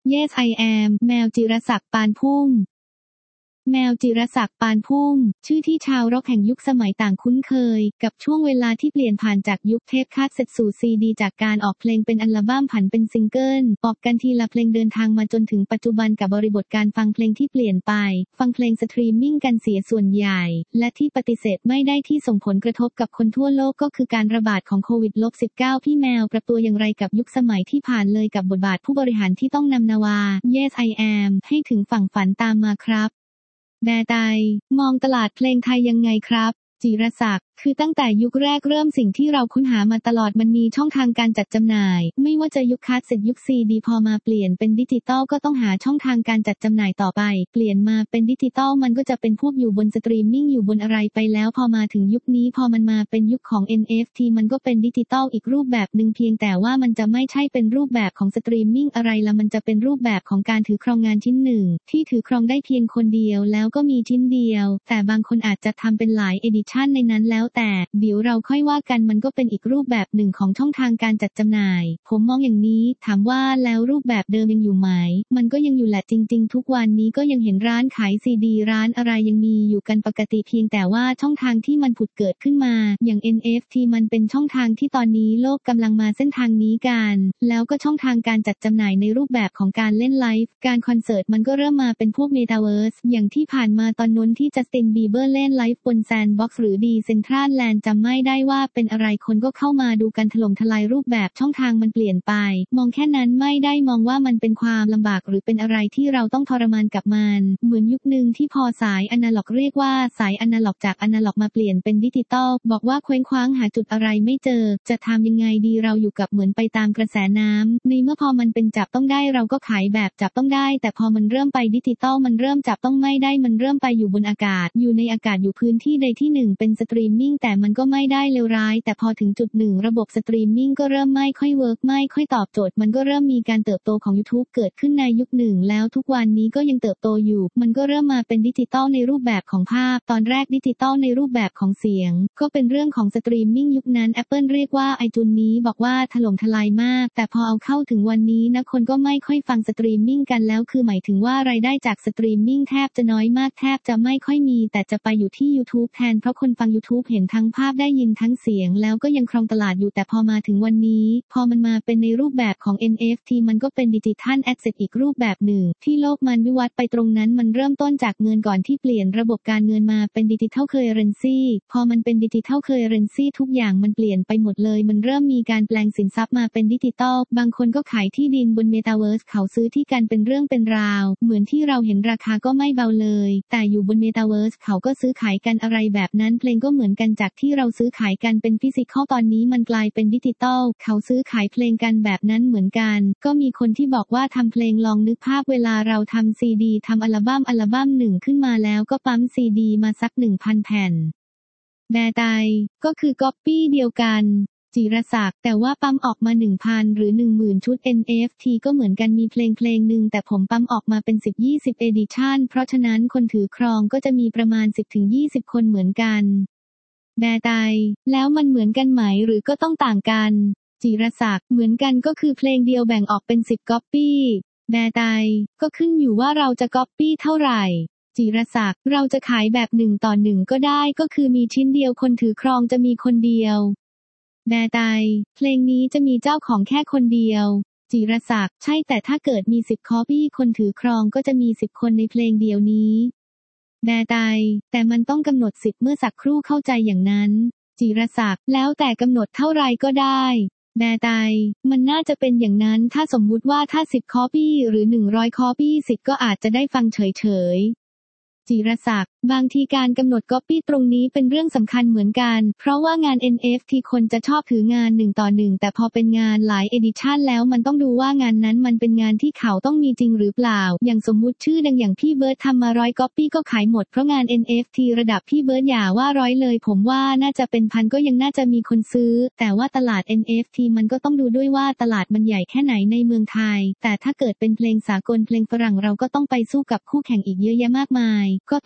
Yes I am แมวจิรศักดิ์ปานพุ่มแมวจิรศักดิ์ปานพุ่มชื่อที่ชาวร็อกแห่งยุคสมัยต่างคุ้นเคยกับช่วงเวลาที่เปลี่ยนผ่านจากยุคเทปคาสเซ็ตสู่ซีดีจากการออกเพลงเป็นอัลบั้มผันเป็นซิงเกิลออกกันทีละเพลงเดินทางมาจนถึงปัจจุบันกับบริบทการฟังเพลงที่เปลี่ยนไปฟังเพลงสตรีมมิ่งกันเสียส่วนใหญ่และที่ปฏิเสธไม่ได้ที่ส่งผลกระทบกับคนทั่วโลกก็คือการระบาดของโควิด-19 พี่แมวปรับตัวอย่างไรกับยุคสมัยที่ผ่านเลยกับบทบาทผู้บริหารที่ต้องนำนาวา Yes I am ให้ถึงฝั่งฝันตามมาครับแบไตมองตลาดเพลงไทยยังไงครับจิรศักดิ์คือตั้งแต่ยุคแรกเริ่มสิ่งที่เราค้นหามาตลอดมันมีช่องทางการจัดจำหน่ายไม่ว่าจะยุคคาสเซ็ตยุคซีดีพอมาเปลี่ยนเป็นดิจิตอลก็ต้องหาช่องทางการจัดจำหน่ายต่อไปเปลี่ยนมาเป็นดิจิตอลมันก็จะเป็นพวกอยู่บนสตรีมมิ่งอยู่บนอะไรไปแล้วพอมาถึงยุคนี้พอมันมาเป็นยุคของ NFT มันก็เป็นดิจิตอลอีกรูปแบบนึงเพียงแต่ว่ามันจะไม่ใช่เป็นรูปแบบของสตรีมมิ่งอะไรละมันจะเป็นรูปแบบของการถือครองงานชิ้นหนึ่งที่ถือครองได้เพียงคนเดียวแล้วก็มีชิ้นเดียวแต่บางคนอาจจะทำเป็นหลายเอดิชั่นในนั้นแล้วแต่เดี๋ยวเราค่อยว่ากันมันก็เป็นอีกรูปแบบหนึ่งของช่องทางการจัดจำหน่ายผมมองอย่างนี้ถามว่าแล้วรูปแบบเดิมยังอยู่ไหมมันก็ยังอยู่แหละจริงๆทุกวันนี้ก็ยังเห็นร้านขายซีดีร้านอะไรยังมีอยู่กันปกติเพียงแต่ว่าช่องทางที่มันผุดเกิดขึ้นมาอย่าง NFT มันเป็นช่องทางที่ตอนนี้โลกกำลังมาเส้นทางนี้กันแล้วก็ช่องทางการจัดจำหน่ายในรูปแบบของการเล่นไลฟ์การคอนเสิร์ตมันก็เริ่มมาเป็นพวกเมตาเวิร์สอย่างที่ผ่านมาตอนนู้นที่จัสตินบีเบอร์เล่นไลฟ์บนแซนด์บ็อกซ์หรือดีเซ็นทรัลแลนด์จำไม่ได้ว่าเป็นอะไรคนก็เข้ามาดูกันถล่มทลายรูปแบบช่องทางมันเปลี่ยนไปมองแค่นั้นไม่ได้มองว่ามันเป็นความลำบากหรือเป็นอะไรที่เราต้องทรมานกับมันเหมือนยุคนึงที่พอสายอนาล็อกเรียกว่าสายอนาล็อกจากอนาล็อกมาเปลี่ยนเป็นดิจิตอลบอกว่าเคว้งคว้างหาจุดอะไรไม่เจอจะทำยังไงดีเราอยู่กับเหมือนไปตามกระแสน้ำในเมื่อพอมันเป็นจับต้องได้เราก็ขายแบบจับต้องได้แต่พอมันเริ่มไปดิจิตอลมันเริ่มจับต้องไม่ได้มันเริ่มไปอยู่บนอากาศอยู่ในอากาศอยู่พื้นที่ใดที่หนึ่งเป็นสตรีมมิ่งแต่มันก็ไม่ได้เลวร้ายแต่พอถึงจุดหนึ่งระบบสตรีมมิ่งก็เริ่มไม่ค่อยเวิร์กไม่ค่อยตอบโจทย์มันก็เริ่มมีการเติบโตของ YouTube เกิดขึ้นในยุคหนึ่งแล้วทุกวันนี้ก็ยังเติบโตอยู่มันก็เริ่มมาเป็นดิจิตอลในรูปแบบของภาพตอนแรกดิจิตอลในรูปแบบของเสียงก็เป็นเรื่องของสตรีมมิ่งยุคนั้น Apple เรียกว่า iTunes นี้บอกว่าถล่มทลายมากแต่พอเอาเข้าถึงวันนี้นะคนก็ไม่ค่อยฟังสตรีมมิ่งกันแล้วคือหมายถึงว่ารายได้จากสตรีมมิ่งแทบจะน้อยมากแทบจะไม่ค่อยมีแต่จะไปอยู่ที่ YouTube แทนเพราะคนฟัง YouTube เห็นทั้งภาพได้ยินทั้งเสียงแล้วก็ยังครองตลาดอยู่แต่พอมาถึงวันนี้พอมันมาเป็นในรูปแบบของ NFT มันก็เป็นดิจิทัลแอสเซทอีกรูปแบบหนึ่งที่โลกมันวิวัฒน์ไปตรงนั้นมันเริ่มต้นจากเงินก่อนที่เปลี่ยนระบบการเงินมาเป็นดิจิทัลเคอเรนซีพอมันเป็นดิจิทัลเคอเรนซีทุกอย่างมันเปลี่ยนไปหมดเลยมันเริ่มมีการแปลงสินทรัพย์มาเป็นดิจิทัลบางคนก็ขายที่ดินบนเมตาเวิร์สเขาซื้อที่กันเป็นเรื่องเป็นราวเหมือนที่เราเห็นราคาก็ไม่เบาเลยแต่อยู่บนเมตาเวิร์สเขาก็ซื้อขายกันอะไรแบบนั้นเพลงก็เหมือนกันจากที่เราซื้อขายกันเป็นฟิสิกอลตอนนี้มันกลายเป็นดิจิตอลเขาซื้อขายเพลงกันแบบนั้นเหมือนกันก็มีคนที่บอกว่าทำเพลงลองนึกภาพเวลาเราทำซีดีทำอัลบั้มหนึ่งขึ้นมาแล้วก็ปั๊มซีดีมาสัก 1,000 แผ่นแบไตก็คือก๊อปปี้เดียวกันจิรศักดิ์แต่ว่าปั๊มออกมา 1,000 หรือ 10,000 ชุด NFT ก็เหมือนกันมีเพลงหนึ่งแต่ผมปั๊มออกมาเป็น 10-20 edition เพราะฉะนั้นคนถือครองก็จะมีประมาณ 10-20 คนเหมือนกันแบไตแล้วมันเหมือนกันไหมหรือก็ต้องต่างกันจิรศักดิ์เหมือนกันก็คือเพลงเดียวแบ่งออกเป็น10ก๊อปปี้แบไตก็ขึ้นอยู่ว่าเราจะก๊อปปี้เท่าไหร่จิรศักดิ์เราจะขายแบบ1 ต่อ 1ก็ได้ก็คือมีชิ้นเดียวคนถือครองจะมีคนเดียวแบไตเพลงนี้จะมีเจ้าของแค่คนเดียวจิรศักดิ์ใช่แต่ถ้าเกิดมี10คอปี้คนถือครองก็จะมี10คนในเพลงเดียวนี้แบไตแต่มันต้องกำหนด10เมื่อสักครู่เข้าใจอย่างนั้นจิรศักดิ์แล้วแต่กำหนดเท่าไรก็ได้แบไตมันน่าจะเป็นอย่างนั้นถ้าสมมุติว่าถ้า10คอปี้หรือ100คอปี้สิทธิ์ก็อาจจะได้ฟังเฉยๆจิรศักดิ์บางทีการกำหนดก๊อปปี้ตรงนี้เป็นเรื่องสำคัญเหมือนกันเพราะว่างาน NFT คนจะชอบถืองาน1 ต่อ 1แต่พอเป็นงานหลายเอดิชั่นแล้วมันต้องดูว่างานนั้นมันเป็นงานที่เขาต้องมีจริงหรือเปล่าอย่างสมมุติชื่อดังอย่างพี่เบิร์ดทำมา100ก๊อปปี้ก็ขายหมดเพราะงาน NFT ระดับพี่เบิร์ดอย่าว่า100เลยผมว่าน่าจะเป็นพันก็ยังน่าจะมีคนซื้อแต่ว่าตลาด NFT มันก็ต้องดูด้วยว่าตลาดมันใหญ่แค่ไหนในเมืองไทยแต่ถ้าเกิดเป็นเพลงสากลเพลงฝรั่งเราก็ต้องไปสู้กับคู่แข่งอีกเยอะแยะมากมายก็ต้องดูความ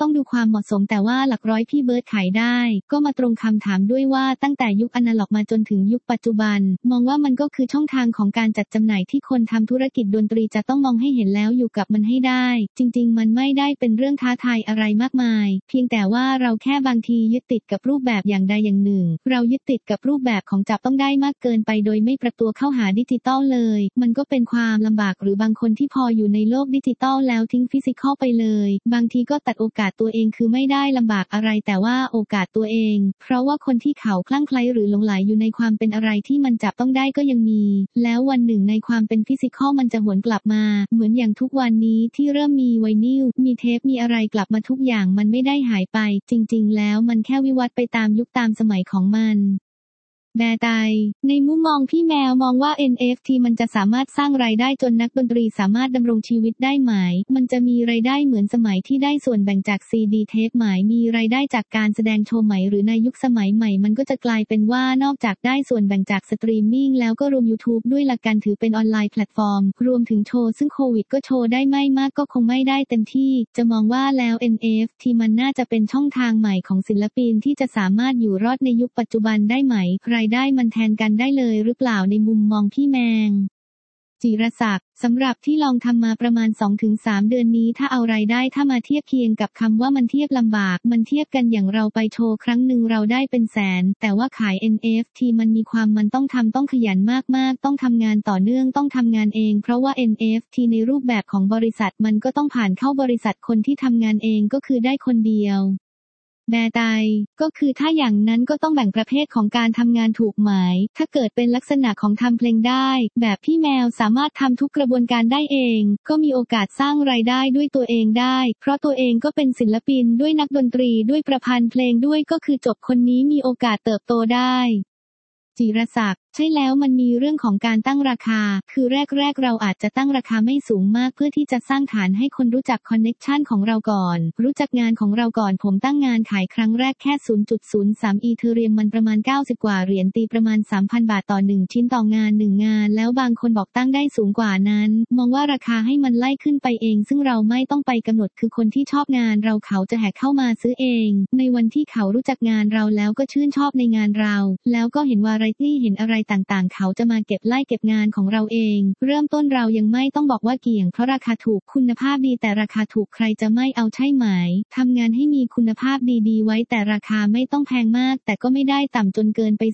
ความเหมาะสมแต่ว่าหลักร้อยพี่เบิร์ดขายได้ก็มาตรงคำถามด้วยว่าตั้งแต่ยุคอนาล็อกมาจนถึงยุคปัจจุบันมองว่ามันก็คือช่องทางของการจัดจำหน่ายที่คนทำธุรกิจดนตรีจะต้องมองให้เห็นแล้วอยู่กับมันให้ได้จริงๆมันไม่ได้เป็นเรื่องท้าทายอะไรมากมายเพียงแต่ว่าเราแค่บางทียึดติดกับรูปแบบอย่างใดอย่างหนึ่งเรายึดติดกับรูปแบบของจับต้องได้มากเกินไปโดยไม่ปรับตัวเข้าหาดิจิตอลเลยมันก็เป็นความลำบากหรือบางคนที่พออยู่ในโลกดิจิตอลแล้วทิ้งฟิสิกอลไปเลยบางทีก็ตัดโอกาสตัวเองคือไม่ได้ลำบากอะไรแต่ว่าโอกาสตัวเองเพราะว่าคนที่เขาคลั่งไคล้หรือหลงไหลอยู่ในความเป็นอะไรที่มันจับต้องได้ก็ยังมีแล้ววันหนึ่งในความเป็นฟิสิกอลมันจะหวนกลับมาเหมือนอย่างทุกวันนี้ที่เริ่มมีไวนิลมีเทปมีอะไรกลับมาทุกอย่างมันไม่ได้หายไปจริงๆแล้วมันแค่วิวัฒน์ไปตามยุคตามสมัยของมันแบไตในมุมมองพี่แมวมองว่า NFT มันจะสามารถสร้างรายได้จนนักดนตรีสามารถดำรงชีวิตได้ไหมมันจะมีรายได้เหมือนสมัยที่ได้ส่วนแบ่งจากซีดีเทปไหมมีรายได้จากการแสดงโชว์ไหมหรือในยุคสมัยใหม่มันก็จะกลายเป็นว่านอกจากได้ส่วนแบ่งจากสตรีมมิ่งแล้วก็รวม YouTube ด้วยละกันถือเป็นออนไลน์แพลตฟอร์มรวมถึงโชว์ซึ่งโควิดก็โชว์ได้ไม่มากก็คงไม่ได้เต็มที่จะมองว่าแล้ว NFT มันน่าจะเป็นช่องทางใหม่ของศิลปินที่จะสามารถอยู่รอดในยุคปัจจุบันได้ไหมรายได้มันแทนกันได้เลยหรือเปล่าในมุมมองพี่แมงจิรศักดิ์สำหรับที่ลองทำมาประมาณ 2-3 เดือนนี้ถ้าเอารายได้ถ้ามาเทียบเคียงกับคำว่ามันเทียบลำบากมันเทียบกันอย่างเราไปโชว์ครั้งหนึ่งเราได้เป็นแสนแต่ว่าขาย NFT มันมีความมันต้องทำต้องขยันมากๆต้องทำงานต่อเนื่องต้องทำงานเองเพราะว่า NFT ในรูปแบบของบริษัทมันก็ต้องผ่านเข้าบริษัทคนที่ทำงานเองก็คือได้คนเดียวแบไตก็คือถ้าอย่างนั้นก็ต้องแบ่งประเภทของการทำงานถูกไหมถ้าเกิดเป็นลักษณะของทำเพลงได้แบบพี่แมวสามารถทำทุกกระบวนการได้เองก็มีโอกาสสร้างรายได้ด้วยตัวเองได้เพราะตัวเองก็เป็นศิลปินด้วยนักดนตรีด้วยประพันธ์เพลงด้วยก็คือจบคนนี้มีโอกาสเติบโตได้จิรศักดิ์ใช่แล้วมันมีเรื่องของการตั้งราคาคือแรกเราอาจจะตั้งราคาไม่สูงมากเพื่อที่จะสร้างฐานให้คนรู้จักคอนเน็กชันของเราก่อนรู้จักงานของเราก่อนผมตั้งงานขายครั้งแรกแค่ 0.03 อีเธเรียมมันประมาณ90กว่าเหรียญตีประมาณ 3,000 บาทต่อ1ชิ้นต่องาน1งานแล้วบางคนบอกตั้งได้สูงกว่านั้นมองว่าราคาให้มันไล่ขึ้นไปเองซึ่งเราไม่ต้องไปกำหนดคือคนที่ชอบงานเราเขาจะแหกเข้ามาซื้อเองในวันที่เขารู้จักงานเราแล้วก็ชื่นชอบในงานเราแล้วก็เห็นวาไรตี้เห็นอะไรต่างๆเขาจะมาเก็บงานของเราเองเริ่มต้นเรายังไม่ต้องบอกว่าเกี่ยงเพราะราคาถูกคุณภาพดีแต่ราคาถูกใครจะไม่เอาใช่ไหมทำงานให้มีคุณภาพดีๆไว้แต่ราคาไม่ต้องแพงมากแต่ก็ไม่ได้ต่ำจนเกินไป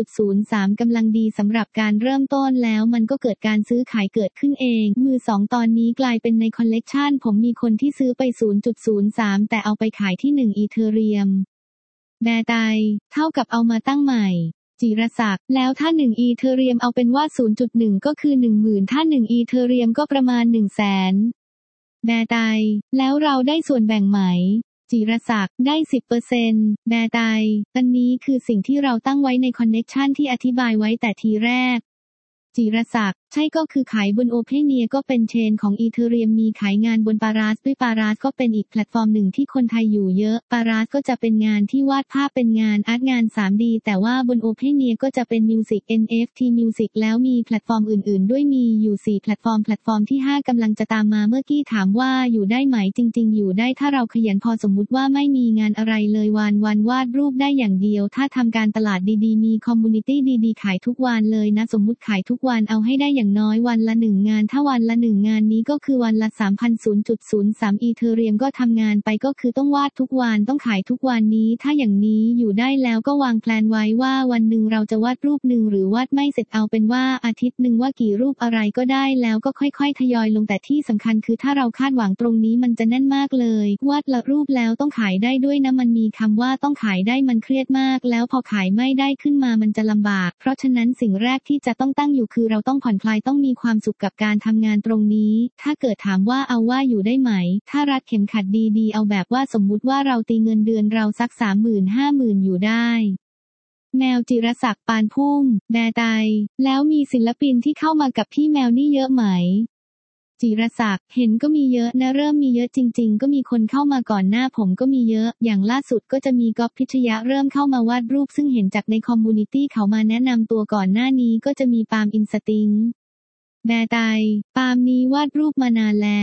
0.03 กำลังดีสำหรับการเริ่มต้นแล้วมันก็เกิดการซื้อขายเกิดขึ้นเองมือสองตอนนี้กลายเป็นในคอลเลกชันผมมีคนที่ซื้อไป 0.03 แต่เอาไปขายที่1อีเธเรียมแบไตเท่ากับเอามาตั้งใหม่จิรศักดิ์แล้วถ้า1อีเธเรียมเอาเป็นว่า 0.1 ก็คือ 10,000 ถ้า1อีเธเรียมก็ประมาณ 100,000 แบไตแล้วเราได้ส่วนแบ่งไหมจิรศักดิ์ได้ 10% แบไตอันนี้คือสิ่งที่เราตั้งไว้ในคอนเน็กชันที่อธิบายไว้แต่ทีแรกจิรศักดิ์ใช่ก็คือขายบนโอเพเนียก็เป็นเชนของอีเธเรียมมีขายงานบนปาราสด้วยปาราสก็เป็นอีกแพลตฟอร์มหนึ่งที่คนไทยอยู่เยอะปาราสก็จะเป็นงานที่วาดภาพเป็นงานอาร์ตงาน 3D แต่ว่าบนโอเพเนียก็จะเป็นมิวสิก NFT Music แล้วมีแพลตฟอร์มอื่นๆด้วยมีอยู่4แพลตฟอร์มที่5กำลังจะตามมาเมื่อกี้ถามว่าอยู่ได้ไหมจริงๆอยู่ได้ถ้าเราขยันพอสมมุติว่าไม่มีงานอะไรเลยวันวาดรูปได้อย่างเดียวถ้าทำการตลาดดีๆมีคอมมูนิตี้ดีๆขายทุกวันเลยนะสมมุติขายทุกวันเอาให้ได้อย่างน้อยวันละ1งานถ้าวันละ1งานนี้ก็คือวันละ 3,000.03 อีเธเรียมก็ทำงานไปก็คือต้องวาดทุกวันต้องขายทุกวันนี้ถ้าอย่างนี้อยู่ได้แล้วก็วางแพลนไว้ว่าวันหนึ่งเราจะวาดรูปหนึ่งหรือวาดไม่เสร็จเอาเป็นว่าอาทิตย์หนึ่งว่ากี่รูปอะไรก็ได้แล้วก็ค่อยๆทยอยลงแต่ที่สำคัญคือถ้าเราคาดหวังตรงนี้มันจะแน่นมากเลยวาดละรูปแล้วต้องขายได้ด้วยนะมันมีคำว่าต้องขายได้มันเครียดมากแล้วพอขายไม่ได้ขึ้นมามันจะลำบากเพราะฉะนั้นสิ่งแรกที่จะต้องตั้งอยู่คือเราต้องผ่อนคลายต้องมีความสุขกับการทำงานตรงนี้ถ้าเกิดถามว่าเอาว่าอยู่ได้ไหมถ้ารัดเข็มขัดดีๆเอาแบบว่าสมมุติว่าเราตีเงินเดือนเราสัก 30,000-50,000 อยู่ได้แมวจิรศักดิ์ปานพุ่มแบไตแล้วมีศิลปินที่เข้ามากับพี่แมวนี่เยอะไหมจิรศักดิ์เห็นก็มีเยอะนะเริ่มมีเยอะจริงๆก็มีคนเข้ามาก่อนหน้าผมก็มีเยอะอย่างล่าสุดก็จะมีก๊อฟพิชยะเริ่มเข้ามาวาดรูปซึ่งเห็นจากในคอมมูนิตี้เขามาแนะนำตัวก่อนหน้านี้ก็จะมีปาล์มอินสติ้งแบไตปาล์มนี้วาดรูปมานานแล้ว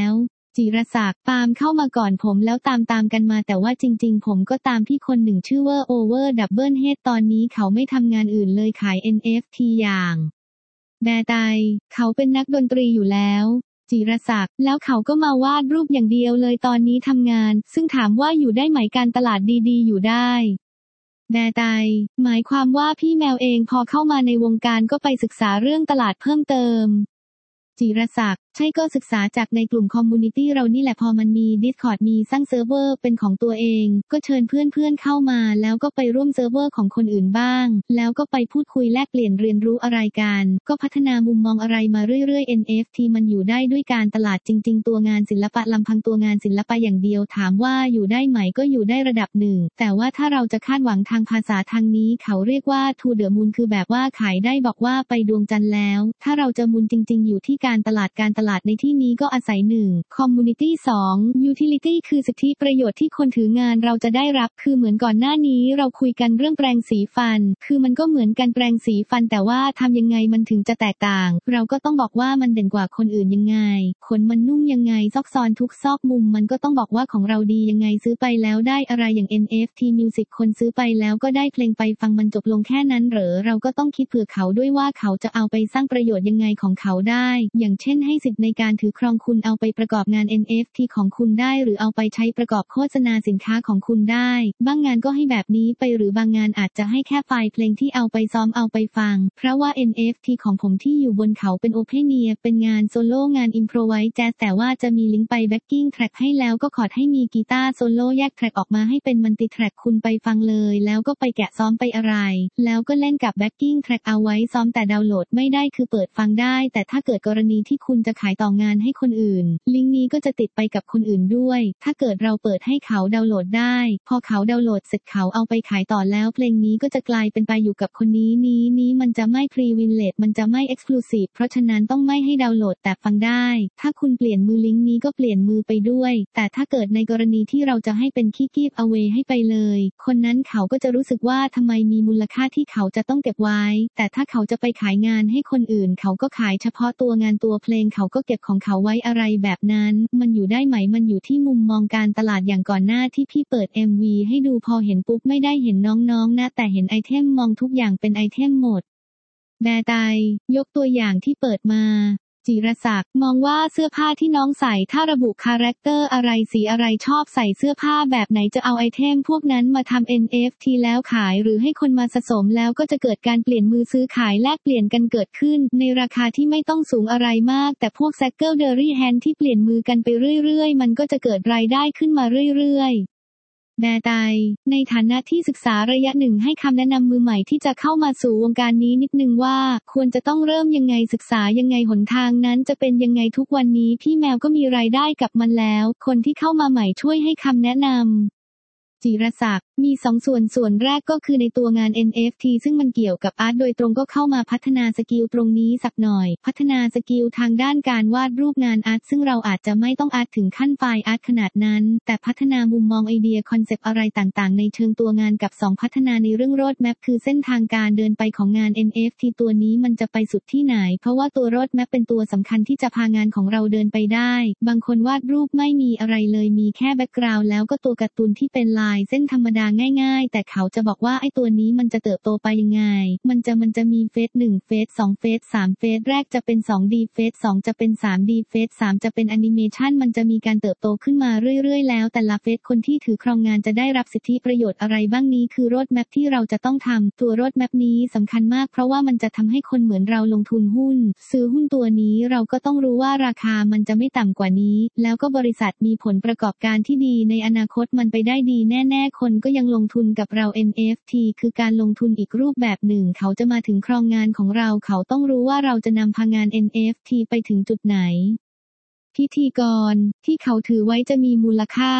จิรศักดิ์ปาล์มเข้ามาก่อนผมแล้วตามกันมาแต่ว่าจริงๆผมก็ตามพี่คนหนึ่งชื่อว่า Over Double Head ตอนนี้เขาไม่ทำงานอื่นเลยขาย NFT อย่างแบไตเขาเป็นนักดนตรีอยู่แล้วจิรศักดิ์แล้วเขาก็มาวาดรูปอย่างเดียวเลยตอนนี้ทำงานซึ่งถามว่าอยู่ได้ไหมการตลาดดีๆอยู่ได้แบไตหมายความว่าพี่แมวเองพอเข้ามาในวงการก็ไปศึกษาเรื่องตลาดเพิ่มเติมจิรศักดิ์ใช่ก็ศึกษาจากในกลุ่มคอมมูนิตี้เรานี่แหละพอมันมี Discord มีสร้างเซิร์ฟเวอร์เป็นของตัวเองก็เชิญเพื่อนๆเข้ามาแล้วก็ไปร่วมเซิร์ฟเวอร์ของคนอื่นบ้างแล้วก็ไปพูดคุยแลกเปลี่ยนเรียนรู้อะไรกันก็พัฒนามุมมองอะไรมาเรื่อยๆ NFT มันอยู่ได้ด้วยการตลาดจริงๆตัวงานศิลปะลำพังตัวงานศิลปะอย่างเดียวถามว่าอยู่ได้ไหมก็อยู่ได้ระดับหนึ่งแต่ว่าถ้าเราจะคาดหวังทางภาษาทางนี้เขาเรียกว่า to the moon คือแบบว่าขายได้บอกว่าไปดวงจันทร์แล้วถ้าเราจะมูลจริงๆอยู่ที่การตลาดในที่นี้ก็อาศัย 1. Community 2. Utility คือสิทธิประโยชน์ที่คนถืองานเราจะได้รับคือเหมือนก่อนหน้านี้เราคุยกันเรื่องแปรงสีฟันคือมันก็เหมือนกันแปรงสีฟันแต่ว่าทำยังไงมันถึงจะแตกต่างเราก็ต้องบอกว่ามันเด่นกว่าคนอื่นยังไงขนมันนุ่มยังไงซอกซอนทุกซอกมุมมันก็ต้องบอกว่าของเราดียังไงซื้อไปแล้วได้อะไรอย่าง NFT Music คนซื้อไปแล้วก็ได้เพลงไปฟังมันจบลงแค่นั้นเหรอเราก็ต้องคิดเผื่อเขาด้วยว่าเขาจะเอาไปสร้างประโยชน์ยังไงของเขาได้อย่างเช่นให้สิทธิ์ในการถือครองคุณเอาไปประกอบงาน NFT ของคุณได้หรือเอาไปใช้ประกอบโฆษณาสินค้าของคุณได้บางงานก็ให้แบบนี้ไปหรือบางงานอาจจะให้แค่ไฟล์เพลงที่เอาไปซ้อมเอาไปฟังเพราะว่า NFT ของผมที่อยู่บนเขาเป็น Open Ear เป็นงานโซโล่งาน Improvise Jazz แต่ว่าจะมีลิงก์ไป Backing Track ให้แล้วก็ขอให้มีกีตาร์โซโล่แยกแทร็กออกมาให้เป็นมัลติแทร็กคุณไปฟังเลยแล้วก็ไปแกะซ้อมไปอะไรแล้วก็เล่นกับ Backing Track เอาไว้ซ้อมแต่ดาวน์โหลดไม่ได้คือเปิดฟังได้แต่ถ้าเกิดกรณีที่คุณจะขายต่องานให้คนอื่นลิงก์นี้ก็จะติดไปกับคนอื่นด้วยถ้าเกิดเราเปิดให้เขาดาวน์โหลดได้พอเขาดาวน์โหลดเสร็จเขาเอาไปขายต่อแล้วเพลงนี้ก็จะกลายเป็นไปอยู่กับคนนี้มันจะไม่พรีวินเลจมันจะไม่เอ็กซ์คลูซีฟเพราะฉะนั้นต้องไม่ให้ดาวน์โหลดแต่ฟังได้ถ้าคุณเปลี่ยนมือลิงก์นี้ก็เปลี่ยนมือไปด้วยแต่ถ้าเกิดในกรณีที่เราจะให้เป็นคีย์กีฟเอาไว้ให้ไปเลยคนนั้นเขาก็จะรู้สึกว่าทำไมมีมูลค่าที่เขาจะต้องเก็บไว้แต่ถ้าเขาจะไปขายงานให้คนอื่นเขาก็ขายเฉพาะตัวงานตัวเพลงเขาก็เก็บของเขาไว้อะไรแบบนั้นมันอยู่ได้ไหมมันอยู่ที่มุมมองการตลาดอย่างก่อนหน้าที่พี่เปิด MV ให้ดูพอเห็นปุ๊บไม่ได้เห็นน้องๆนะแต่เห็นไอเทมมองทุกอย่างเป็นไอเทมหมดแบไตยกตัวอย่างที่เปิดมาจิรศักดิ์มองว่าเสื้อผ้าที่น้องใส่ถ้าระบุคาแรคเตอร์อะไรสีอะไรชอบใส่เสื้อผ้าแบบไหนจะเอาไอเทมพวกนั้นมาทำ NFT แล้วขายหรือให้คนมาสะสมแล้วก็จะเกิดการเปลี่ยนมือซื้อขายแลกเปลี่ยนกันเกิดขึ้นในราคาที่ไม่ต้องสูงอะไรมากแต่พวก secondary hand ที่เปลี่ยนมือกันไปเรื่อยๆมันก็จะเกิดรายได้ขึ้นมาเรื่อยๆแบไตในฐานะที่ศึกษาระยะหนึ่งให้คำแนะนำมือใหม่ที่จะเข้ามาสู่วงการนี้นิดนึงว่าควรจะต้องเริ่มยังไงศึกษายังไงหนทางนั้นจะเป็นยังไงทุกวันนี้พี่แมวก็มีรายได้กับมันแล้วคนที่เข้ามาใหม่ช่วยให้คำแนะนำจิรศักดิ์มี2ส่วนแรกก็คือในตัวงาน NFT ซึ่งมันเกี่ยวกับอาร์ตโดยตรงก็เข้ามาพัฒนาสกิลตรงนี้สักหน่อยพัฒนาสกิลทางด้านการวาดรูปงานอาร์ตซึ่งเราอาจจะไม่ต้องอาร์ตถึงขั้นไฟล์อาร์ตขนาดนั้นแต่พัฒนามุมมองไอเดียคอนเซปต์อะไรต่างๆในเชิงตัวงานกับ2พัฒนาในเรื่องโรดแมปคือเส้นทางการเดินไปของงาน NFT ตัวนี้มันจะไปสุดที่ไหนเพราะว่าตัวโรดแมปเป็นตัวสำคัญที่จะพางานของเราเดินไปได้บางคนวาดรูปไม่มีอะไรเลยมีแค่แบ็กกราวด์แล้วก็ตัวการ์ตูนที่เป็นลายเส้นธรรมดาง่ายๆแต่เขาจะบอกว่าไอ้ตัวนี้มันจะเติบโตไปยังไงมันจะมีเฟส1เฟส2เฟส3เฟสแรกจะเป็น 2D เฟส2จะเป็น 3D เฟส3จะเป็นแอนิเมชันมันจะมีการเติบโตขึ้นมาเรื่อยๆแล้วแต่ละเฟสคนที่ถือครองงานจะได้รับสิทธิประโยชน์อะไรบ้างนี้คือโรดแมปที่เราจะต้องทำตัวโรดแมปนี้สำคัญมากเพราะว่ามันจะทำให้คนเหมือนเราลงทุนหุ้นซื้อหุ้นตัวนี้เราก็ต้องรู้ว่าราคามันจะไม่ต่ำกว่านี้แล้วก็บริษัทมีผลประกอบการที่ดีในอนาคตมันไปได้ดีแน่ๆคนก็ยังลงทุนกับเรา NFT คือการลงทุนอีกรูปแบบหนึ่งเขาจะมาถึงครองงานของเราเขาต้องรู้ว่าเราจะนำพางาน NFT ไปถึงจุดไหนพิธีกรที่เขาถือไว้จะมีมูลค่า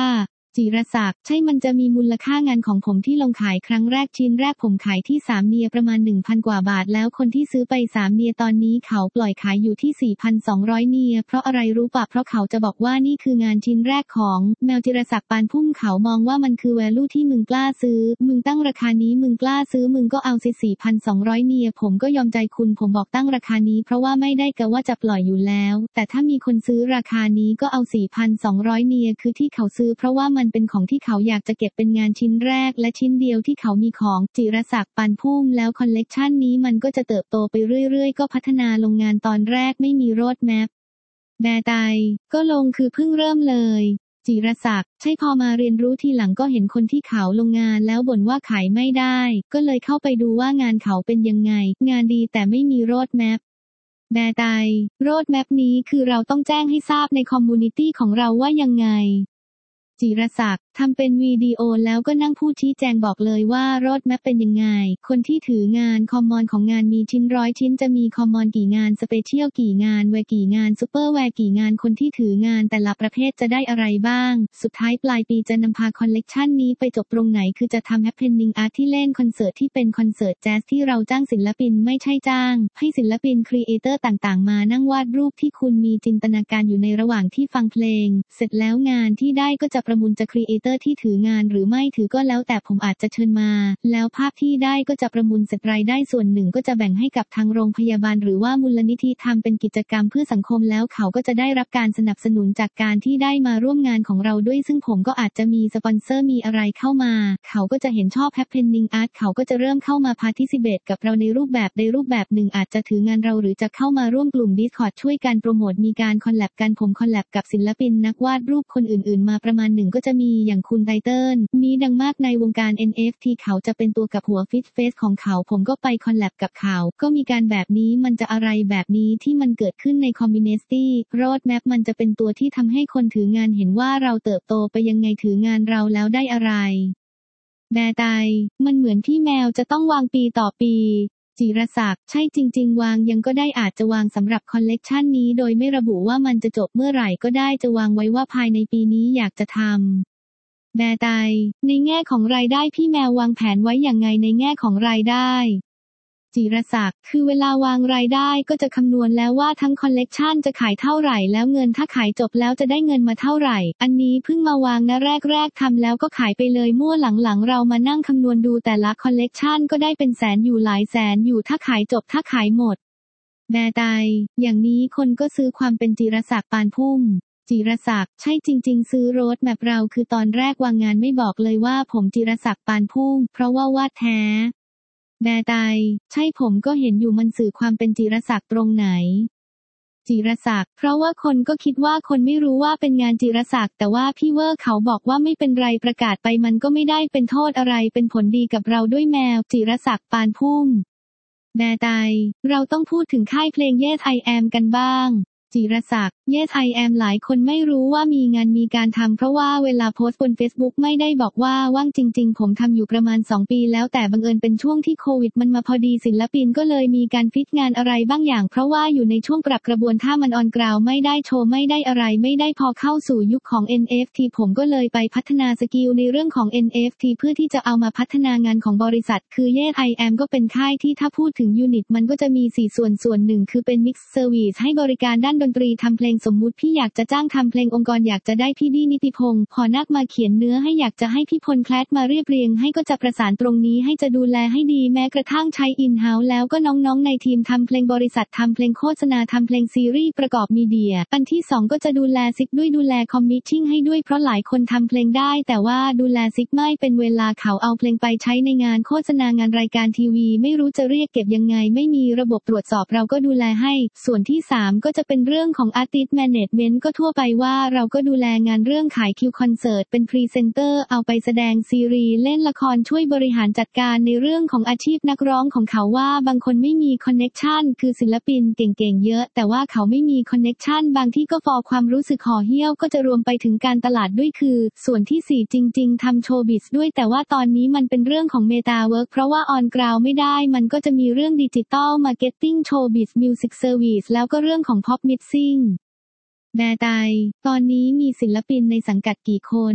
จิรศักดิ์ใช่มันจะมีมูลค่างานของผมที่ลงขายครั้งแรกชิ้นแรกผมขายที่3เนียประมาณ 1,000 กว่าบาทแล้วคนที่ซื้อไป3เนียตอนนี้เขาปล่อยขายอยู่ที่ 4,200 เนียเพราะอะไรรู้ปะเพราะเขาจะบอกว่านี่คืองานชิ้นแรกของแมวจิรศักดิ์ปานพุ่มเขามองว่ามันคือ value ที่มึงกล้าซื้อมึงตั้งราคานี้มึงกล้าซื้อมึงก็เอาสิ 4,200 เนียผมก็ยอมใจคุณผมบอกตั้งราคานี้เพราะว่าไม่ได้กะว่าจะปล่อยอยู่แล้วแต่ถ้ามีคนซื้อราคานี้ก็เอา 4,200 เนียคือที่เขาซื้อเพราะว่ามันเป็นของที่เขาอยากจะเก็บเป็นงานชิ้นแรกและชิ้นเดียวที่เขามีของจิรศักดิ์ปานพุ่มแล้วคอลเลกชันนี้มันก็จะเติบโตไปเรื่อยๆก็พัฒนาลงงานตอนแรกไม่มีโรดแมปแบไตก็ลงคือเพิ่งเริ่มเลยจิรศักดิ์ใช่พอมาเรียนรู้ทีหลังก็เห็นคนที่เขาลงงานแล้วบ่นว่าขายไม่ได้ก็เลยเข้าไปดูว่างานเขาเป็นยังไงงานดีแต่ไม่มีโรดแมปแบไตโรดแมปนี้คือเราต้องแจ้งให้ทราบในคอมมูนิตี้ของเราว่ายังไงจิรศักดิ์ทำเป็นวิดีโอแล้วก็นั่งพูดชี้แจงบอกเลยว่าโรดแมปเป็นยังไงคนที่ถืองานคอมมอนของงานมีชิ้น100ชิ้นจะมีคอมมอนกี่งานสเปเชียลกี่งานแวร์กี่งานซูเปอร์แวร์กี่งานคนที่ถืองานแต่ละประเภทจะได้อะไรบ้างสุดท้ายปลายปีจะนำพาคอลเลกชันนี้ไปจบตรงไหนคือจะทำ Happening Art ที่เล่นคอนเสิร์ตที่เป็นคอนเสิร์ตแจ๊สที่เราจ้างศิลปินไม่ใช่จ้างให้ศิลปินครีเอเตอร์ต่างๆมานั่งวาดรูปที่คุณมีจินตนาการอยู่ในระหว่างที่ฟังเพลงเสร็จแล้วงานที่ได้ก็จะประมูลจะครีเอเตอร์ที่ถืองานหรือไม่ถือก็แล้วแต่ผมอาจจะเชิญมาแล้วภาพที่ได้ก็จะประมูลเสร็จรายได้ส่วนหนึ่งก็จะแบ่งให้กับทางโรงพยาบาลหรือว่ามูลนิธิทำเป็นกิจกรรมเพื่อสังคมแล้วเขาก็จะได้รับการสนับสนุนจากการที่ได้มาร่วมงานของเราด้วยซึ่งผมก็อาจจะมีสปอนเซอร์มีอะไรเข้ามาเขาก็จะเห็นชอบ Happening Art เขาก็จะเริ่มเข้ามา participate กับเราในรูปแบบหนึ่งอาจจะถืองานเราหรือจะเข้ามาร่วมกลุ่ม Discord ช่วยกันโปรโมทมีการคอลแลบกันผมคอลแลบกับศิลปินนักวาดรูปคนอื่นๆมาประมาณหนึ่งก็จะมีอย่างคุณไตเติ้ลมีดังมากในวงการ NFT เขาจะเป็นตัวกับหัวฟิตเฟสของเขาผมก็ไปคอลแลบกับเขาก็มีการแบบนี้มันจะอะไรแบบนี้ที่มันเกิดขึ้นในคอมมูนิตี้โรดแมปมันจะเป็นตัวที่ทำให้คนถืองานเห็นว่าเราเติบโตไปยังไงถืองานเราแล้วได้อะไรแบไตมันเหมือนที่แมวจะต้องวางปีต่อปีจิรศักดิ์ใช่จริงๆวางยังก็ได้อาจจะวางสำหรับคอลเลกชันนี้โดยไม่ระบุว่ามันจะจบเมื่อไหร่ก็ได้จะวางไว้ว่าภายในปีนี้อยากจะทำแบไตในแง่ของรายได้พี่แมววางแผนไว้อย่างไงในแง่ของรายได้จิรศักดิ์คือเวลาวางรายได้ก็จะคำนวณแล้วว่าทั้งคอลเลกชันจะขายเท่าไหร่แล้วเงินถ้าขายจบแล้วจะได้เงินมาเท่าไหร่อันนี้เพิ่งมาวางนะแรกทำแล้วก็ขายไปเลยมั่วหลังๆเรามานั่งคำนวณดูแต่ละคอลเลกชันก็ได้เป็นแสนอยู่หลายแสนอยู่ถ้าขายจบถ้าขายหมดแบไตอย่างนี้คนก็ซื้อความเป็นจิรศักดิ์ปานพุ่มจิรศักดิ์ใช่จริงๆซื้อโรดแมปเราคือตอนแรกวางงานไม่บอกเลยว่าผมจิรศักดิ์ปานพุ่มเพราะว่าวาดแท้แบไตใช่ผมก็เห็นอยู่มันสื่อความเป็นจิรศักดิ์ตรงไหนจิรศักดิ์เพราะว่าคนก็คิดว่าคนไม่รู้ว่าเป็นงานจิรศักดิ์แต่ว่าพี่เวอร์เขาบอกว่าไม่เป็นไรประกาศไปมันก็ไม่ได้เป็นโทษอะไรเป็นผลดีกับเราด้วยแมวจิรศักดิ์ปานพุ่มแบไตเราต้องพูดถึงค่ายเพลง Yes I Am กันบ้างจิรศักดิ์ Yes I Am หลายคนไม่รู้ว่ามีงานมีการทำเพราะว่าเวลาโพสต์บน Facebook ไม่ได้บอกว่าว่างจริงๆผมทำอยู่ประมาณ2 ปีแล้วแต่บังเอิญเป็นช่วงที่โควิดมันมาพอดีศิลปินก็เลยมีการฟิตงานอะไรบางอย่างเพราะว่าอยู่ในช่วงปรับกระบวนท่ามันออนกราวไม่ได้โชว์ไม่ได้อะไรไม่ได้พอเข้าสู่ยุคของ NFT ผมก็เลยไปพัฒนาสกิลในเรื่องของ NFT เพื่อที่จะเอามาพัฒนางานของบริษัทคือ Yes I Am ก็เป็นค่ายที่ถ้าพูดถึงยูนิตมันก็จะมี4ส่วนหนึ่งคือเป็น Mix Service ให้บริการด้านดนตรีทำเพลงสมมุติพี่อยากจะจ้างทำเพลงองค์กรอยากจะได้พี่ดี้นิติพงศ์พอนักมาเขียนเนื้อให้อยากจะให้พี่พลแคลดมาเรียบเรียงให้ก็จะประสานตรงนี้ให้จะดูแลให้ดีแม้กระทั่งใช้อินเฮ้าส์แล้วก็น้องๆในทีมทำเพลงบริษัททำเพลงโฆษณาทำเพลงซีรีส์ประกอบมีเดียอันที่2ก็จะดูแลซิกด้วยดูแลคอมมิชชิ่งให้ด้วยเพราะหลายคนทำเพลงได้แต่ว่าดูแลซิกไม่เป็นเวลาเขาเอาเพลงไปใช้ในงานโฆษณางานรายการทีวีไม่รู้จะเรียกเก็บยังไงไม่มีระบบตรวจสอบเราก็ดูแลให้ส่วนที่3ก็จะเป็นเรื่องของ Artist Management ก็ทั่วไปว่าเราก็ดูแลงานเรื่องขายคิวคอนเสิร์ตเป็นพรีเซนเตอร์เอาไปแสดงซีรีส์เล่นละครช่วยบริหารจัดการในเรื่องของอาชีพนักร้องของเขาว่าบางคนไม่มีคอนเน็กชันคือศิลปินเก่งๆเยอะแต่ว่าเขาไม่มีคอนเน็กชันบางที่ก็ฟอความรู้สึกห่อเหี้ยวก็จะรวมไปถึงการตลาดด้วยคือส่วนที่4จริงๆทำโชว์บิสด้วยแต่ว่าตอนนี้มันเป็นเรื่องของเมตาเวิร์กเพราะว่าออนกราวไม่ได้มันก็จะมีเรื่องดิจิตอลมาร์เก็ตติ้งโชว์บิสมิวสิกเซอร์วิสแล้วก็เรื่องของพ็อปมิกซิ่งแบไตตอนนี้มีศิลปินในสังกัดกี่คน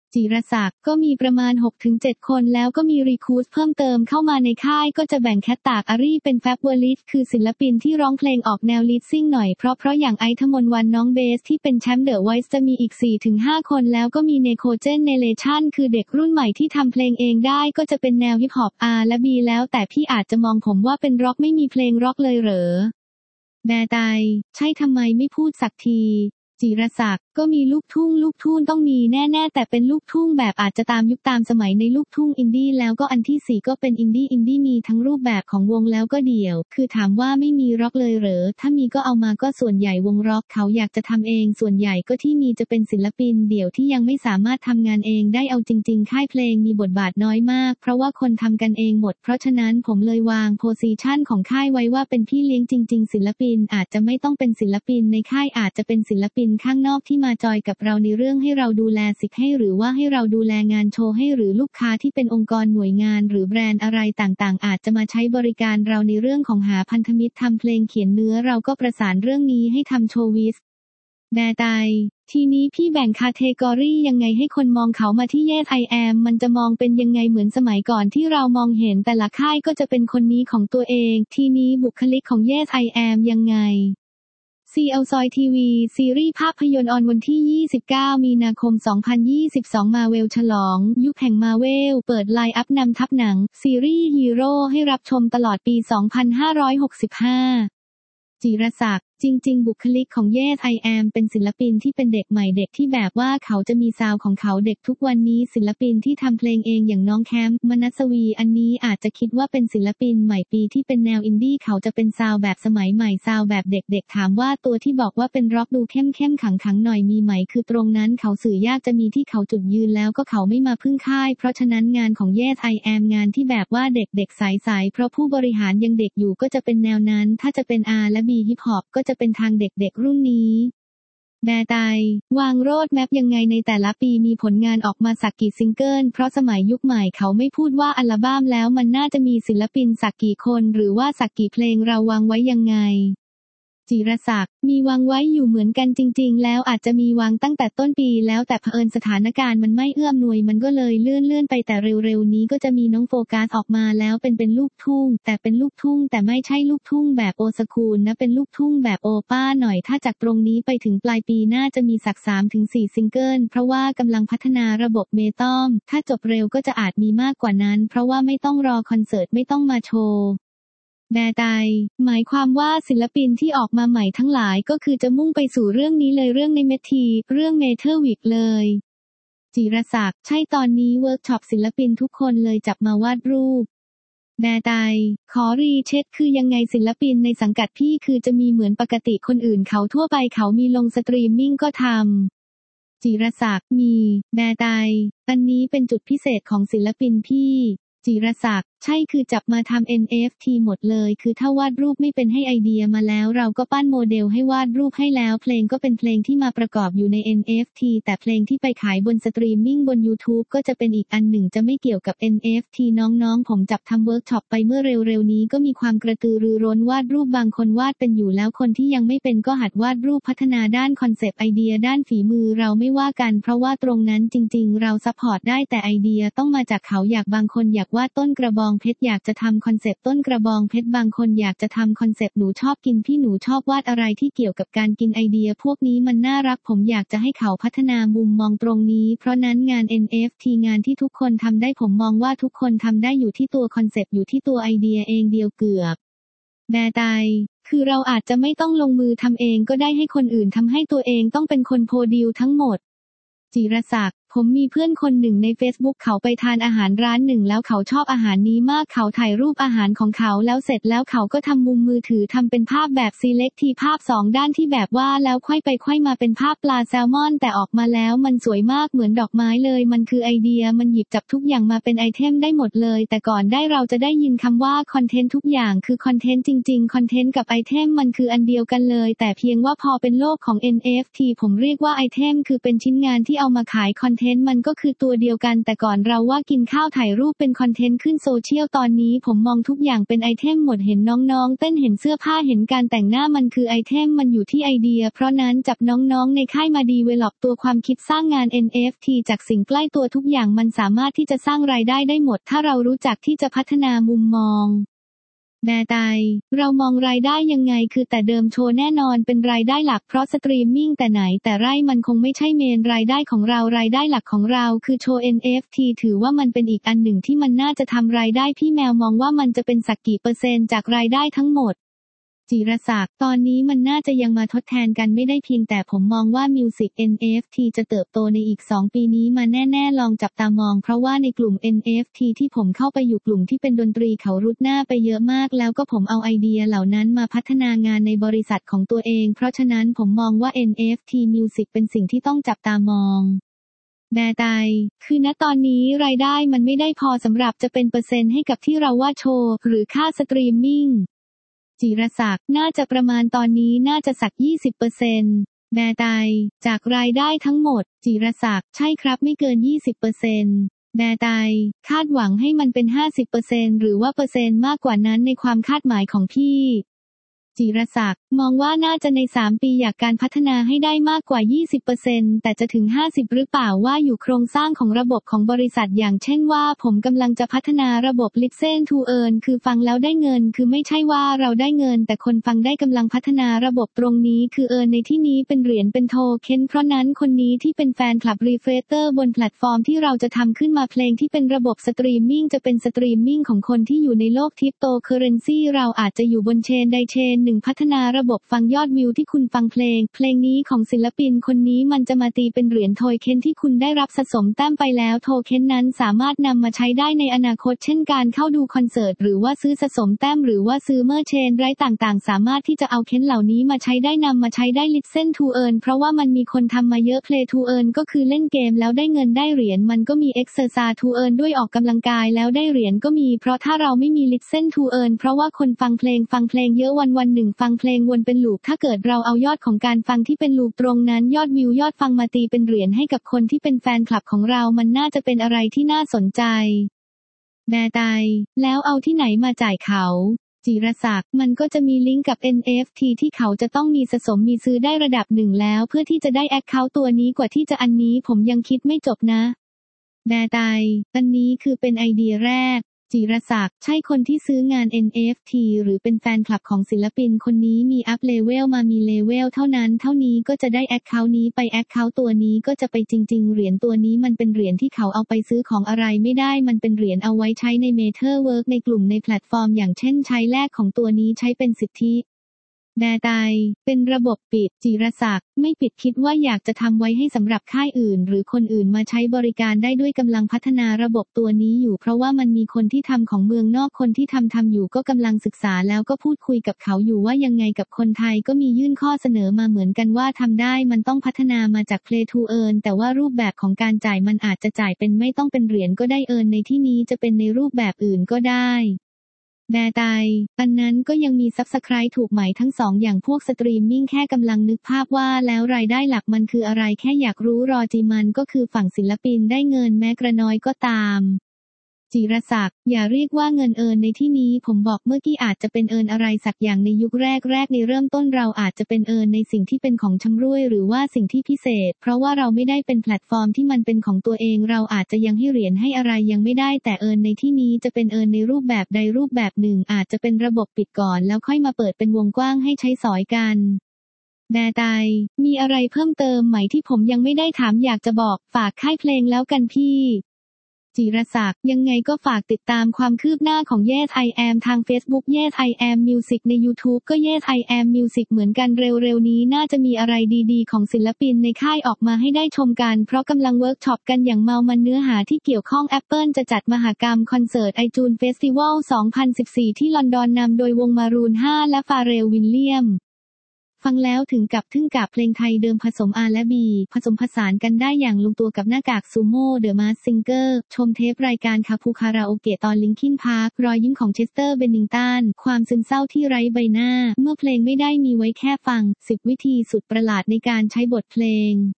จิรศักดิ์ก็มีประมาณ 6-7 คนแล้วก็มีรีครูทเพิ่มเติมเข้ามาในค่ายก็จะแบ่งแคตตากอารีเป็นแฟบเวอร์ลิสคือศิลปินที่ร้องเพลงออกแนวลิดซิ่งหน่อยเพราะอย่างไอซ์ ธมนต์วรรณน้องเบสที่เป็นแชมป์เดอะไวซ์จะมีอีก 4-5 คนแล้วก็มีเนโคเจนเนเลชั่นคือเด็กรุ่นใหม่ที่ทำเพลงเองได้ก็จะเป็นแนวฮิปฮอป R และ B แล้วแต่พี่อาจจะมองผมว่าเป็นร็อกไม่มีเพลงร็อกเลยเหรอแบร์ไตใช่ทำไมไม่พูดสักทีจิรศักดิ์ก็มีลูกทุ่งต้องมีแน่ๆแต่เป็นลูกทุ่งแบบอาจจะตามยุคตามสมัยในลูกทุ่งอินดี้แล้วก็อันที่ 4ก็เป็นอินดี้มีทั้งรูปแบบของวงแล้วก็เดี่ยวคือถามว่าไม่มีร็อกเลยเหรอถ้ามีก็เอามาก็ส่วนใหญ่วงร็อกเขาอยากจะทำเองส่วนใหญ่ก็ที่มีจะเป็นศิลปินเดี่ยวที่ยังไม่สามารถทำงานเองได้เอาจริงๆค่ายเพลงมีบทบาทน้อยมากเพราะว่าคนทำกันเองหมดเพราะฉะนั้นผมเลยวางโพสิชันของค่ายไว้ว่าเป็นพี่เลี้ยงจริงๆศิลปินอาจจะไม่ต้องเป็นศิลปินในค่ายอาจจะเป็นศิลปินข้างนอกที่มาจอยกับเราในเรื่องให้เราดูแลสิทธิ์ให้หรือว่าให้เราดูแลงานโชว์ให้หรือลูกค้าที่เป็นองค์กรหน่วยงานหรือแบรนด์อะไรต่างๆอาจจะมาใช้บริการเราในเรื่องของหาพันธมิตรทำเพลงเขียนเนื้อเราก็ประสานเรื่องนี้ให้ทำโชว์วิสแบร์ไตทีนี้พี่แบ่งคาเทกอรี่ยังไงให้คนมองเขามาที่ Yes I Am มันจะมองเป็นยังไงเหมือนสมัยก่อนที่เรามองเห็นแต่ละค่ายก็จะเป็นคนนี้ของตัวเองทีนี้บุคลิกของ Yes I Am ยังไงCL ซอยทีวีซีรีส์ภาพยนตร์ออนวันที่ 29 มีนาคม 2022 มาเวลฉลองยุคแห่งมาเวลเปิดไลน์อัพนำทัพหนังซีรีส์ฮีโร่ให้รับชมตลอดปี 2565 จิรศักดิ์จริงๆบุคลิกของ Yes I Am เป็นศิลปินที่เป็นเด็กใหม่เด็กที่แบบว่าเขาจะมีซาวของเขาเด็กทุกวันนี้ศิลปินที่ทำเพลงเองอย่างน้องแคมป์มนัสวีอันนี้อาจจะคิดว่าเป็นศิลปินใหม่ปีที่เป็นแนวอินดี้เขาจะเป็นซาวแบบสมัยใหม่ซาวแบบเด็กๆถามว่าตัวที่บอกว่าเป็นร็อกดูเข้มขังหน่อยมีไหมคือตรงนั้นเขาสื่อยากจะมีที่เขาจุดยืนแล้วก็เขาไม่มาพึ่งค่ายเพราะฉะนั้นงานของ Yes I Am งานที่แบบว่าเด็กๆใสๆเพราะผู้บริหารยังเด็กอยู่ก็จะเป็นแนวนั้นถ้าจะเป็น R และ B ฮิปฮอปก็จะเป็นทางเด็กๆรุ่นนี้แบร์ไตวางโรดแมปยังไงในแต่ละปีมีผลงานออกมาสักกี่ซิงเกิลเพราะสมัยยุคใหม่เขาไม่พูดว่าอัลบั้มแล้วมันน่าจะมีศิลปินสักกี่คนหรือว่าสักกี่เพลงเราวางไว้ยังไงจิรศักดิ์มีวางไว้อยู่เหมือนกันจริงๆแล้วอาจจะมีวางตั้งแต่ต้นปีแล้วแต่เผอิญสถานการณ์มันไม่เอื้อมหน่วยมันก็เลยเลื่อนไปแต่เร็วๆนี้ก็จะมีน้องโฟกัสออกมาแล้วเป็นลูกทุ่งแต่เป็นลูกทุ่งแต่ไม่ใช่ลูกทุ่งแบบโอสคูลนะเป็นลูกทุ่งแบบโอป้าหน่อยถ้าจากตรงนี้ไปถึงปลายปีน่าจะมีสัก 3-4 ซิงเกิลเพราะว่ากำลังพัฒนาระบบเมตอมถ้าจบเร็วก็จะอาจมีมากกว่านั้นเพราะว่าไม่ต้องรอคอนเสิร์ตไม่ต้องมาโชว์แบร์ไตหมายความว่าศิลปินที่ออกมาใหม่ทั้งหลายก็คือจะมุ่งไปสู่เรื่องนี้เลยเรื่องในเมทีเรื่องเมเทอร์วิกเลยจิรศักดิ์ใช่ตอนนี้เวิร์กช็อปศิลปินทุกคนเลยจับมาวาดรูปแบร์ไตขอรีเช็คคือยังไงศิลปินในสังกัดพี่คือจะมีเหมือนปกติคนอื่นเขาทั่วไปเขามีลงสตรีมมิ่งก็ทำจิรศักดิ์มีแบร์ไตอันนี้เป็นจุดพิเศษของศิลปินพี่จิรศักดิ์ใช่คือจับมาทำ NFT หมดเลยคือถ้าวาดรูปไม่เป็นให้ไอเดียมาแล้วเราก็ปั้นโมเดลให้วาดรูปให้แล้วเพลงก็เป็นเพลงที่มาประกอบอยู่ใน NFT แต่เพลงที่ไปขายบนสตรีมมิ่งบน YouTube ก็จะเป็นอีกอันหนึ่งจะไม่เกี่ยวกับ NFT น้องๆผมจับทำเวิร์กช็อปไปเมื่อเร็วๆนี้ก็มีความกระตือรือร้นวาดรูปบางคนวาดเป็นอยู่แล้วคนที่ยังไม่เป็นก็หัดวาดรูปพัฒนาด้านคอนเซปต์ไอเดียด้านฝีมือเราไม่ว่ากันเพราะว่าตรงนั้นจริงๆเราซัพพอร์ตได้แต่ไอเดียต้องมาจากเขาอยากบางคนอยากวาดต้นกระบองเพชรอยากจะทำคอนเซปต์ต้นกระบองเพชรบางคนอยากจะทำคอนเซปต์หนูชอบกินพี่หนูชอบวาดอะไรที่เกี่ยวกับการกินไอเดียพวกนี้มันน่ารักผมอยากจะให้เขาพัฒนามุมมองตรงนี้เพราะนั้นงาน NFT งานที่ทุกคนทำได้ผมมองว่าทุกคนทำได้อยู่ที่ตัวคอนเซปต์อยู่ที่ตัวไอเดียเองเดียวเกือบแบร์ไตคือเราอาจจะไม่ต้องลงมือทำเองก็ได้ให้คนอื่นทำให้ตัวเองต้องเป็นคนโพดีลทั้งหมดจิรศักดิ์ผมมีเพื่อนคนหนึ่งใน Facebook เขาไปทานอาหารร้านหนึ่งแล้วเขาชอบอาหารนี้มากเขาถ่ายรูปอาหารของเขาแล้วเสร็จแล้วเขาก็ทำมุมมือถือทำเป็นภาพแบบ select ทีภาพ2ด้านที่แบบว่าแล้วค่อยไปค่อยมาเป็นภาพปลาแซลมอนแต่ออกมาแล้วมันสวยมากเหมือนดอกไม้เลยมันคือไอเดียมันหยิบจับทุกอย่างมาเป็นไอเทมได้หมดเลยแต่ก่อนได้เราจะได้ยินคำว่าคอนเทนต์ทุกอย่างคือคอนเทนต์จริงๆคอนเทนต์กับไอเทมมันคืออันเดียวกันเลยแต่เพียงว่าพอเป็นโลกของ NFT ผมเรียกว่าไอเทมคือเป็นชิ้นงานที่เอามาขายคอนเทนต์มันก็คือตัวเดียวกันแต่ก่อนเราว่ากินข้าวถ่ายรูปเป็นคอนเทนต์ขึ้นโซเชียลตอนนี้ผมมองทุกอย่างเป็นไอเทมหมดเห็นน้องๆเต้นเห็นเสื้อผ้าเห็นการแต่งหน้ามันคือไอเทมมันอยู่ที่ไอเดียเพราะนั้นจับน้องๆในค่ายมาดีเวลล็อปตัวความคิดสร้างงาน NFT จากสิ่งใกล้ตัวทุกอย่างมันสามารถที่จะสร้างรายได้ได้หมดถ้าเรารู้จักที่จะพัฒนามุมมองแบร์ไตเรามองรายได้ยังไงคือแต่เดิมโชว์แน่นอนเป็นรายได้หลักเพราะสตรีมมิ่งแต่ไหนแต่ไรมันคงไม่ใช่เมนรายได้ของเรารายได้หลักของเราคือโชว์ NFT ถือว่ามันเป็นอีกอันหนึ่งที่มันน่าจะทำรายได้พี่แมวมองว่ามันจะเป็นสักกี่เปอร์เซ็นต์จากรายได้ทั้งหมดจิรศักดิ์ตอนนี้มันน่าจะยังมาทดแทนกันไม่ได้เพียงแต่ผมมองว่ามิวสิก NFT จะเติบโตในอีก2ปีนี้มาแน่ๆลองจับตามองเพราะว่าในกลุ่ม NFT ที่ผมเข้าไปอยู่กลุ่มที่เป็นดนตรีเขารุดหน้าไปเยอะมากแล้วก็ผมเอาไอเดียเหล่านั้นมาพัฒนางานในบริษัทของตัวเองเพราะฉะนั้นผมมองว่า NFT Music เป็นสิ่งที่ต้องจับตามองแบร์ไตคือณตอนนี้รายได้มันไม่ได้พอสำหรับจะเป็นเปอร์เซ็นต์ให้กับที่เราว่าโชว์หรือค่าสตรีมมิ่งจิรศักดิ์น่าจะประมาณตอนนี้น่าจะสัก 20% แบร์ไตจากรายได้ทั้งหมดจิรศักดิ์ใช่ครับไม่เกิน 20% แบร์ไตคาดหวังให้มันเป็น 50% หรือว่าเปอร์เซ็นต์มากกว่านั้นในความคาดหมายของพี่จิรศักดิ์มองว่าน่าจะใน3ปีอยากการพัฒนาให้ได้มากกว่า 20% แต่จะถึง 50 หรือเปล่าว่าอยู่โครงสร้างของระบบของบริษัทอย่างเช่นว่าผมกำลังจะพัฒนาระบบ Listen to Earn คือฟังแล้วได้เงินคือไม่ใช่ว่าเราได้เงินแต่คนฟังได้กำลังพัฒนาระบบตรงนี้คือ Earn ในที่นี้เป็นเหรียญเป็นโทเค็นเพราะนั้นคนนี้ที่เป็นแฟนคลับ Reflector บนแพลตฟอร์มที่เราจะทำขึ้นมาเพลงที่เป็นระบบสตรีมมิ่งจะเป็นสตรีมมิ่งของคนที่อยู่ในโลกคริปโตเคอเรนซีเราอาจจะอยู่บนเชนใดเชน1พัฒนาระบบฟังยอดวิวที่คุณฟังเพลงนี้ของศิลปินคนนี้มันจะมาตีเป็นเหรียญโทเค็นที่คุณได้รับสะสมแต้มไปแล้วโทเค็นนั้นสามารถนำมาใช้ได้ในอนาคตเช่นการเข้าดูคอนเสิร์ตหรือว่าซื้อสะสมแต้มหรือว่าซื้อเมอร์เชนไรต่างๆสามารถที่จะเอาเค็นเหล่านี้มาใช้ได้นำมาใช้ได้ Listen to Earn เพราะว่ามันมีคนทำมาเยอะ Play to Earn ก็คือเล่นเกมแล้วได้เงินได้เหรียญมันก็มี Exercise to Earn ด้วยออกกำลังกายแล้วได้เหรียญก็มีเพราะถ้าเราไม่มี Listen to Earn เพราะว่าคนฟังเพลงเยอะวันหนึ่งฟังเพลงวนเป็นลูปถ้าเกิดเราเอายอดของการฟังที่เป็นลูปตรงนั้นยอดวิวยอดฟังมาตีเป็นเหรียญให้กับคนที่เป็นแฟนคลับของเรามันน่าจะเป็นอะไรที่น่าสนใจแบร์ไตแล้วเอาที่ไหนมาจ่ายเขาจิรศักดิ์มันก็จะมีลิงก์กับ NFT ที่เขาจะต้องมีสะสมมีซื้อได้ระดับหนึ่งแล้วเพื่อที่จะได้แอคเคาท์ตัวนี้กว่าที่จะอันนี้ผมยังคิดไม่จบนะแบร์ไตอันนี้คือเป็นไอเดียแรกจิรศักดิ์ใช่คนที่ซื้องาน NFT หรือเป็นแฟนคลับของศิลปินคนนี้มีอัพเลเวลมามีเลเวลเท่านั้นเท่านี้ก็จะได้แอคเคาท์นี้ไปแอคเคาท์ตัวนี้ก็จะไปจริงๆเหรียญตัวนี้มันเป็นเหรียญที่เขาเอาไปซื้อของอะไรไม่ได้มันเป็นเหรียญเอาไว้ใช้ในเมเทอร์เวิร์กในกลุ่มในแพลตฟอร์มอย่างเช่นใช้แลกของตัวนี้ใช้เป็นสิทธิแบร์ไตเป็นระบบปิดจิรศักดิ์ไม่ปิดคิดว่าอยากจะทำไว้ให้สำหรับค่ายอื่นหรือคนอื่นมาใช้บริการได้ด้วยกำลังพัฒนาระบบตัวนี้อยู่เพราะว่ามันมีคนที่ทำของเมืองนอกคนที่ทำอยู่ก็กำลังศึกษาแล้วก็พูดคุยกับเขาอยู่ว่ายังไงกับคนไทยก็มียื่นข้อเสนอมาเหมือนกันว่าทำได้มันต้องพัฒนามาจาก Play to Earn แต่ว่ารูปแบบของการจ่ายมันอาจจะจ่ายเป็นไม่ต้องเป็นเหรียญก็ได้Earnในที่นี้จะเป็นในรูปแบบอื่นก็ได้แบร์ไตอันนั้นก็ยังมีซับสไครบ์ถูกไหมทั้งสองอย่างพวกสตรีมมิ่งแค่กำลังนึกภาพว่าแล้วรายได้หลักมันคืออะไรแค่อยากรู้รอจีมันก็คือฝั่งศิลปินได้เงินแม้กระน้อยก็ตามจิรศักดิ์อย่าเรียกว่าเงินในที่นี้ผมบอกเมื่อกี้อาจจะเป็นอะไรสักอย่างในยุคแรกในเริ่มต้นเราอาจจะเป็นในสิ่งที่เป็นของชำร่วยหรือว่าสิ่งที่พิเศษเพราะว่าเราไม่ได้เป็นแพลตฟอร์มที่มันเป็นของตัวเองเราอาจจะยังให้เหรียญให้อะไรยังไม่ได้แต่ในที่นี้จะเป็นในรูปแบบใดรูปแบบหนึ่งอาจจะเป็นระบบปิดก่อนแล้วค่อยมาเปิดเป็นวงกว้างให้ใช้สอยกันแบร์ไตมีอะไรเพิ่มเติมไหมที่ผมยังไม่ได้ถามอยากจะบอกฝากค่ายเพลงแล้วกันพี่จิรศักดิ์ยังไงก็ฝากติดตามความคืบหน้าของ Yes I Am ทาง Facebook Yes I Am Music ใน YouTube ก็ Yes I Am Music เหมือนกันเร็วๆนี้น่าจะมีอะไรดีๆของศิลปินในค่ายออกมาให้ได้ชมกันเพราะกำลังเวิร์กช็อปกันอย่างเมามันเนื้อหาที่เกี่ยวข้อง Apple จะจัดมหกรรมคอนเสิร์ต iTunes Festival 2014 ที่ลอนดอนนำโดยวงมารูน5และฟาเรลวิลเลียมฟังแล้วถึงกับทึ่งกับเพลงไทยเดิมผสม R และ B ผสมผสานกันได้อย่างลงตัวกับหน้ากากซูโม่เดอะมาสซิงเกอร์ชมเทปรายการคาพูคาราโอเกะตอนลิงคินพาร์ครอยยิ้มของเชสเตอร์เบนนิงตันความซึมเศร้าที่ไร้ใบหน้าเมื่อเพลงไม่ได้มีไว้แค่ฟัง10วิธีสุดประหลาดในการใช้บทเพลง